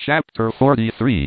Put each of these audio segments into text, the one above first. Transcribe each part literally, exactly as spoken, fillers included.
Chapter forty-three.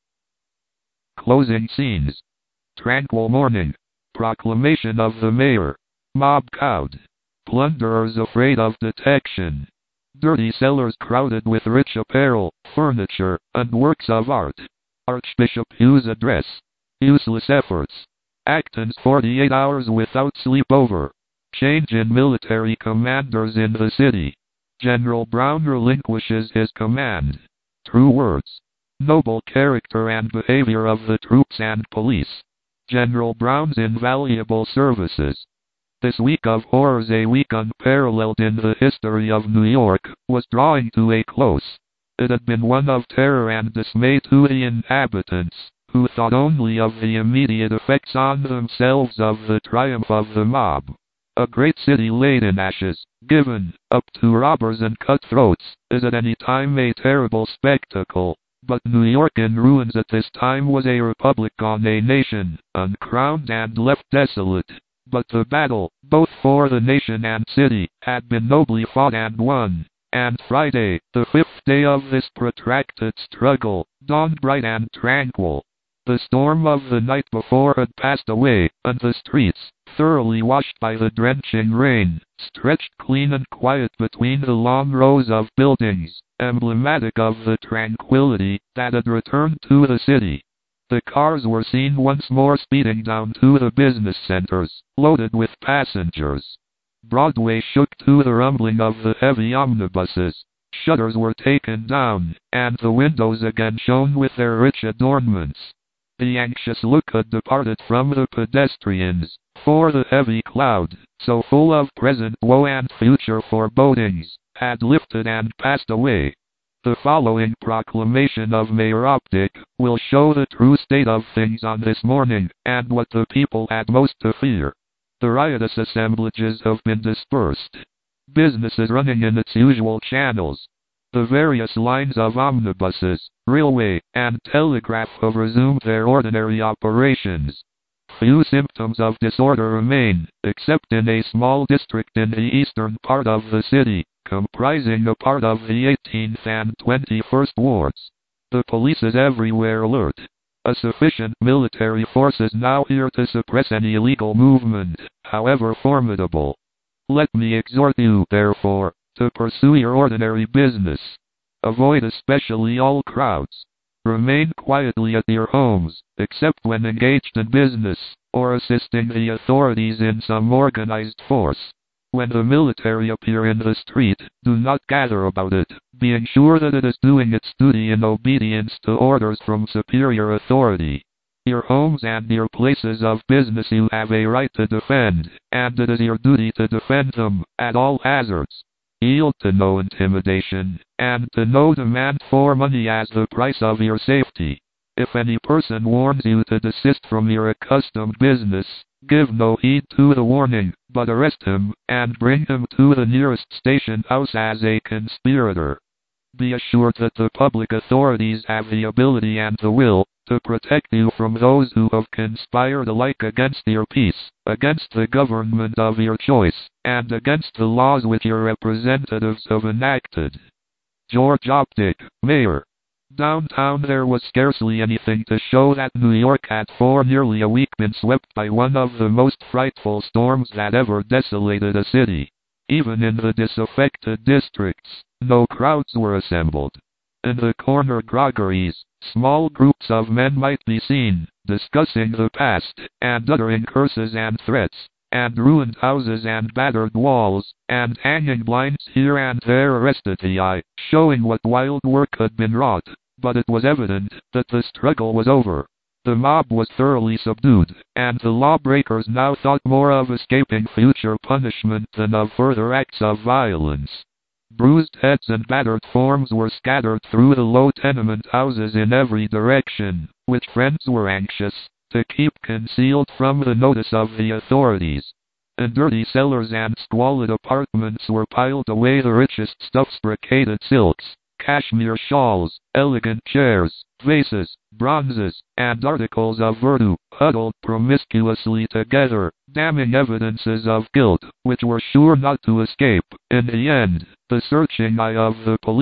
Closing scenes. Tranquil morning. Proclamation of the mayor. Mob cowed. Plunderers afraid of detection. Dirty cellars crowded with rich apparel, furniture, and works of art. Archbishop Hughes' address. Useless efforts. Acton's forty-eight hours without sleepover. Change in military commanders in the city. General Brown relinquishes his command. True words. Noble character and behavior of the troops and police. General Brown's invaluable services. This week of horrors, a week unparalleled in the history of New York, was drawing to a close. It had been one of terror and dismay to the inhabitants, who thought only of the immediate effects on themselves of the triumph of the mob. A great city laid in ashes, given up to robbers and cutthroats, is at any time a terrible spectacle. But New York in ruins at this time was a republic on a nation, uncrowned and left desolate. But the battle, both for the nation and city, had been nobly fought and won. And Friday, the fifth day of this protracted struggle, dawned bright and tranquil. The storm of the night before had passed away, and the streets, thoroughly washed by the drenching rain, stretched clean and quiet between the long rows of buildings, emblematic of the tranquility that had returned to the city. The cars were seen once more speeding down to the business centers, loaded with passengers. Broadway shook to the rumbling of the heavy omnibuses. Shutters were taken down, and the windows again shone with their rich adornments. The anxious look had departed from the pedestrians, for the heavy cloud, so full of present woe and future forebodings, had lifted and passed away. The following proclamation of Mayor Optic will show the true state of things on this morning, and what the people had most to fear. The riotous assemblages have been dispersed. Business is running in its usual channels. The various lines of omnibuses, railway, and telegraph have resumed their ordinary operations. Few symptoms of disorder remain, except in a small district in the eastern part of the city, comprising a part of the eighteenth and twenty-first wards. The police is everywhere alert. A sufficient military force is now here to suppress any illegal movement, however formidable. Let me exhort you, therefore, to pursue your ordinary business. Avoid especially all crowds. Remain quietly at your homes, except when engaged in business, or assisting the authorities in some organized force. When the military appear in the street, do not gather about it, being sure that it is doing its duty in obedience to orders from superior authority. Your homes and your places of business you have a right to defend, and it is your duty to defend them, at all hazards. Yield to no intimidation, and to no demand for money as the price of your safety. If any person warns you to desist from your accustomed business, give no heed to the warning, but arrest him, and bring him to the nearest station house as a conspirator. Be assured that the public authorities have the ability and the will to protect you from those who have conspired alike against your peace, against the government of your choice, and against the laws which your representatives have enacted. George Optic, Mayor. Downtown there was scarcely anything to show that New York had for nearly a week been swept by one of the most frightful storms that ever desolated a city. Even in the disaffected districts, no crowds were assembled. In the corner groggeries, small groups of men might be seen, discussing the past, and uttering curses and threats, and ruined houses and battered walls, and hanging blinds here and there arrested the eye, showing what wild work had been wrought. But it was evident that the struggle was over. The mob was thoroughly subdued, and the lawbreakers now thought more of escaping future punishment than of further acts of violence. Bruised heads and battered forms were scattered through the low tenement houses in every direction, which friends were anxious to keep concealed from the notice of the authorities. In dirty cellars and squalid apartments were piled away the richest stuffs, brocaded silks, cashmere shawls, elegant chairs, vases, bronzes, and articles of virtu, huddled promiscuously together, damning evidences of guilt, which were sure not to escape, in the end, the searching eye of the police.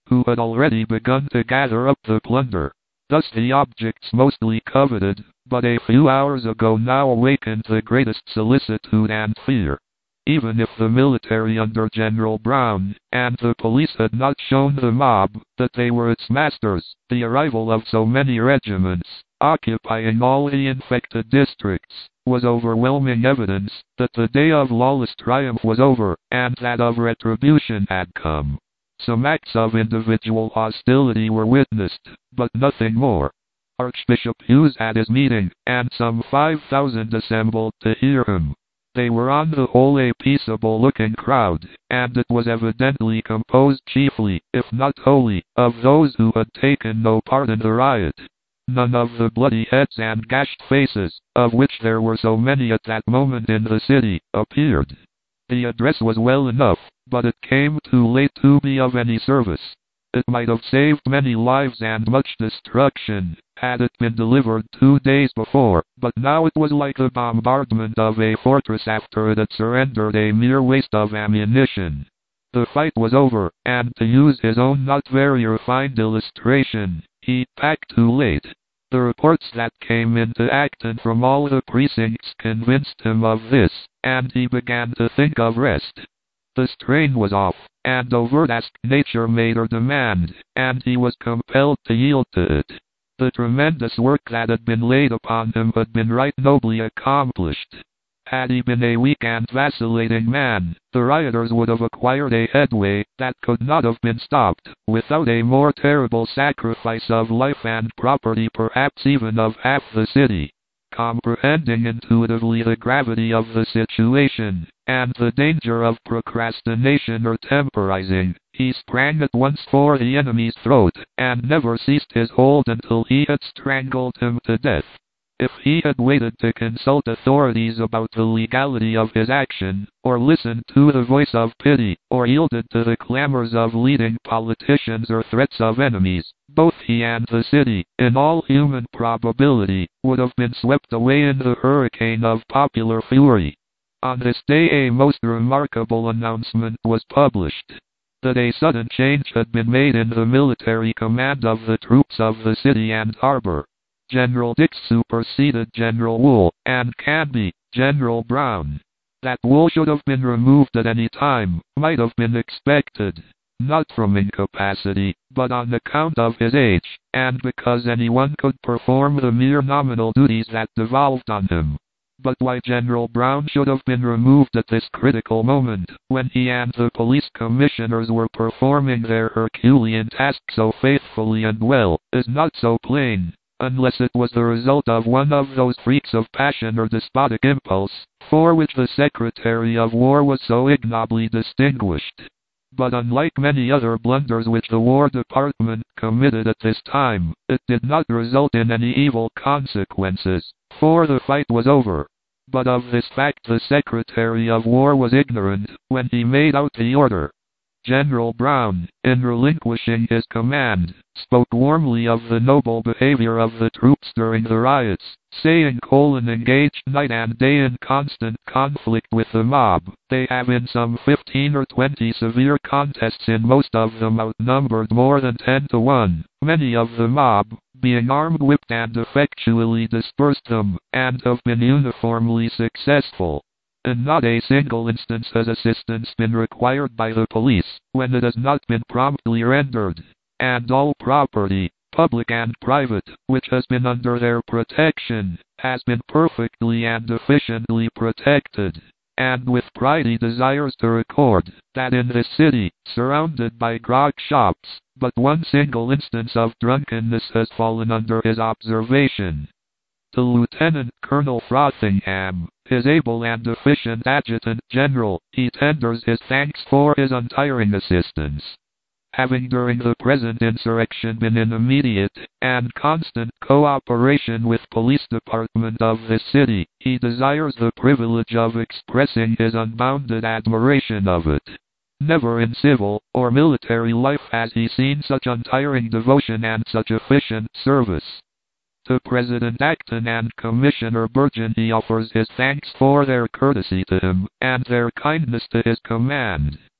who had already begun to gather up the plunder. Thus the objects mostly coveted, but a few hours ago now awakened the greatest solicitude and fear. Even if the military under General Brown and the police had not shown the mob that they were its masters, the arrival of so many regiments, occupying all the infected districts, was overwhelming evidence that the day of lawless triumph was over, and that of retribution had come. Some acts of individual hostility were witnessed, but nothing more. Archbishop Hughes had his meeting, and some five thousand assembled to hear him. They were on the whole a peaceable-looking crowd, and it was evidently composed chiefly, if not wholly, of those who had taken no part in the riot. None of the bloody heads and gashed faces, of which there were so many at that moment in the city, appeared. The address was well enough, but it came too late to be of any service. It might have saved many lives and much destruction, had it been delivered two days before, but now it was like the bombardment of a fortress after it had surrendered, a mere waste of ammunition. The fight was over, and to use his own not very refined illustration, he packed too late. The reports that came into Acton from all the precincts convinced him of this, and he began to think of rest. The strain was off, and overt as nature made her demand, and he was compelled to yield to it. The tremendous work that had been laid upon him had been right nobly accomplished. Had he been a weak and vacillating man, the rioters would have acquired a headway that could not have been stopped, without a more terrible sacrifice of life and property, perhaps even of half the city. Comprehending intuitively the gravity of the situation, and the danger of procrastination or temporizing, he sprang at once for the enemy's throat, and never ceased his hold until he had strangled him to death. If he had waited to consult authorities about the legality of his action, or listened to the voice of pity, or yielded to the clamors of leading politicians or threats of enemies, both he and the city, in all human probability, would have been swept away in the hurricane of popular fury. On this day a most remarkable announcement was published. That a sudden change had been made in the military command of the troops of the city and harbor. General Dix superseded General Wool, and Canby, General Brown. That Wool should have been removed at any time, might have been expected, not from incapacity, but on account of his age, and because anyone could perform the mere nominal duties that devolved on him. But why General Brown should have been removed at this critical moment, when he and the police commissioners were performing their Herculean task so faithfully and well, is not so plain. Unless it was the result of one of those freaks of passion or despotic impulse, for which the Secretary of War was so ignobly distinguished. But unlike many other blunders which the War Department committed at this time, it did not result in any evil consequences, for the fight was over. But of this fact the Secretary of War was ignorant when he made out the order. General Brown, in relinquishing his command, spoke warmly of the noble behavior of the troops during the riots, saying Colin engaged night and day in constant conflict with the mob. They have in some fifteen or twenty severe contests, in most of them outnumbered more than ten to one. Many of the mob, being armed, whipped and effectually dispersed them, and have been uniformly successful. In not a single instance has assistance been required by the police, when it has not been promptly rendered, and all property, public and private, which has been under their protection, has been perfectly and efficiently protected. And with pride he desires to record, that in this city, surrounded by grog shops, but one single instance of drunkenness has fallen under his observation. To Lieutenant Colonel Frothingham, his able and efficient Adjutant General, he tenders his thanks for his untiring assistance. Having during the present insurrection been in immediate and constant cooperation with police department of this city, he desires the privilege of expressing his unbounded admiration of it. Never in civil or military life has he seen such untiring devotion and such efficient service. To President Acton and Commissioner Burgin he offers his thanks for their courtesy to him, and their kindness to his command.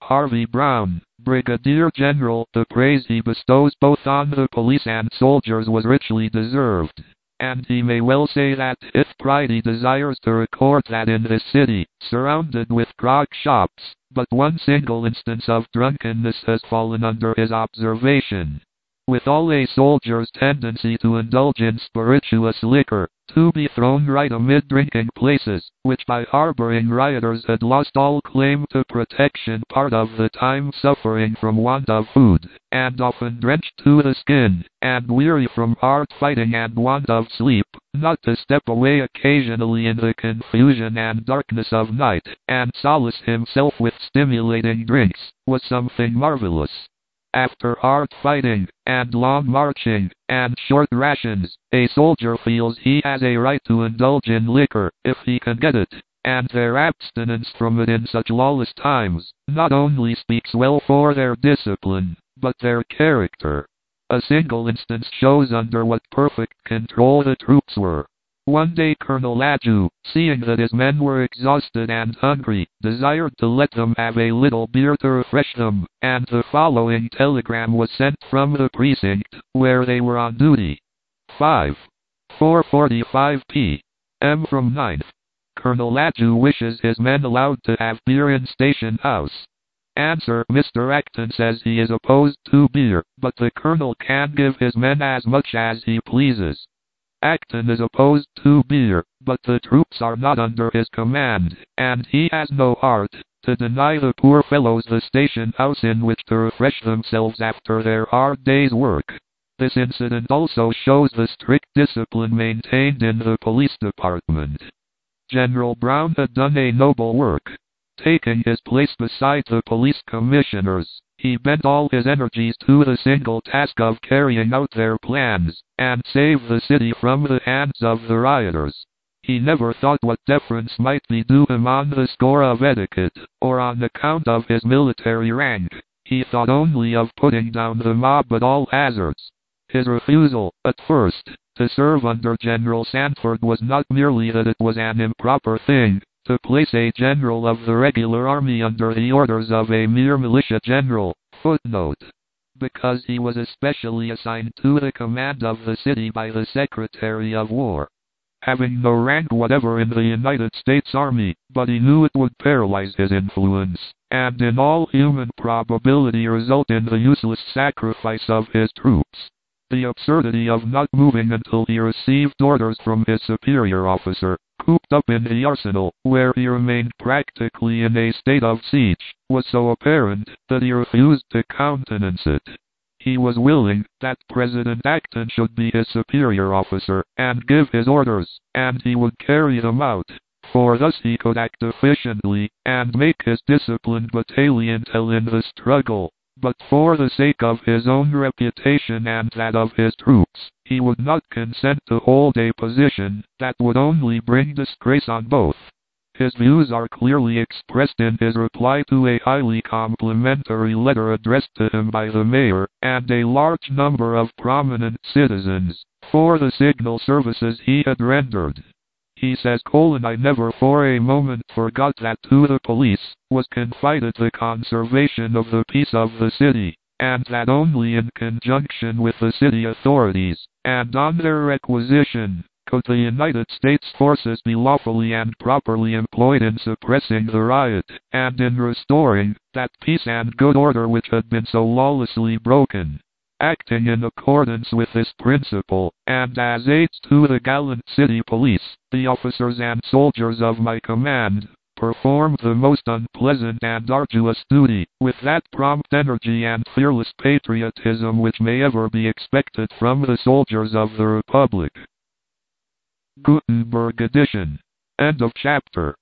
Harvey Brown, Brigadier General. The praise he bestows both on the police and soldiers was richly deserved. And he may well say that, if pride he desires to record that in this city, surrounded with grog shops, but one single instance of drunkenness has fallen under his observation. With all a soldier's tendency to indulge in spirituous liquor, to be thrown right amid drinking places, which by harboring rioters had lost all claim to protection part of the time, suffering from want of food, and often drenched to the skin, and weary from hard fighting and want of sleep, not to step away occasionally in the confusion and darkness of night, and solace himself with stimulating drinks, was something marvelous. After hard fighting, and long marching, and short rations, a soldier feels he has a right to indulge in liquor, if he can get it, and their abstinence from it in such lawless times, not only speaks well for their discipline, but their character. A single instance shows under what perfect control the troops were. One day Colonel Ladju, seeing that his men were exhausted and hungry, desired to let them have a little beer to refresh them, and the following telegram was sent from the precinct, where they were on duty. five. four forty-five p m from ninth. Colonel Ladju wishes his men allowed to have beer in station house. Answer: Mister Acton says he is opposed to beer, but the colonel can give his men as much as he pleases. Acton is opposed to beer, but the troops are not under his command, and he has no heart to deny the poor fellows the station house in which to refresh themselves after their hard day's work. This incident also shows the strict discipline maintained in the police department. General Brown had done a noble work. Taking his place beside the police commissioners, he bent all his energies to the single task of carrying out their plans, and save the city from the hands of the rioters. He never thought what deference might be due him on the score of etiquette, or on account of his military rank. He thought only of putting down the mob at all hazards. His refusal, at first, to serve under General Sanford was not merely that it was an improper thing, to place a general of the regular army under the orders of a mere militia general, footnote, because he was especially assigned to the command of the city by the Secretary of War, having no rank whatever in the United States Army, but he knew it would paralyze his influence, and in all human probability result in the useless sacrifice of his troops. The absurdity of not moving until he received orders from his superior officer, cooped up in the arsenal, where he remained practically in a state of siege, was so apparent that he refused to countenance it. He was willing that President Acton should be his superior officer, and give his orders, and he would carry them out, for thus he could act efficiently, and make his disciplined battalion tell in the struggle. But for the sake of his own reputation and that of his troops, he would not consent to hold a position that would only bring disgrace on both. His views are clearly expressed in his reply to a highly complimentary letter addressed to him by the mayor and a large number of prominent citizens, for the signal services he had rendered. He says, I never for a moment forgot that to the police was confided the conservation of the peace of the city, and that only in conjunction with the city authorities, and on their requisition, could the United States forces be lawfully and properly employed in suppressing the riot, and in restoring that peace and good order which had been so lawlessly broken. Acting in accordance with this principle, and as aides to the gallant city police, the officers and soldiers of my command performed the most unpleasant and arduous duty, with that prompt energy and fearless patriotism which may ever be expected from the soldiers of the Republic. Gutenberg edition. End of chapter.